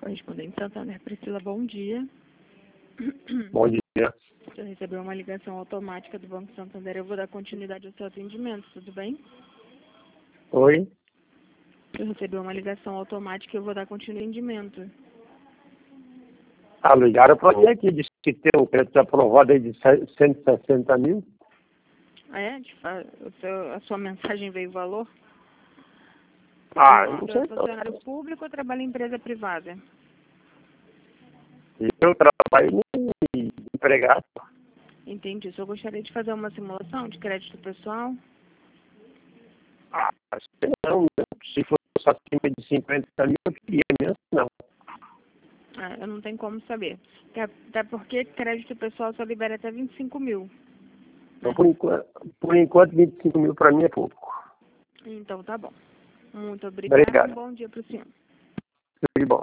Correspondente Santander, Priscila, bom dia. Bom dia. Você recebeu uma ligação automática do Banco Santander. Eu vou dar continuidade ao seu atendimento, tudo bem? Oi? Você recebeu uma ligação automática e eu vou dar continuidade ao atendimento. Ligaram para mim aqui, disse que tem um crédito aprovado aí de 160 mil. A sua mensagem veio o valor? Não Você sei. é funcionário público ou trabalha em empresa privada? Eu trabalho em empregado. Entendi. O senhor gostaria de fazer uma simulação de crédito pessoal? Sei não, né? Se fosse acima de 50 mil, eu queria mesmo, não. Eu não tenho como saber. Até porque crédito pessoal só libera até 25 mil. Então, por enquanto 25 mil para mim é pouco. Então tá bom. Muito obrigada. Obrigado. Um bom dia para o senhor. Tudo de bom.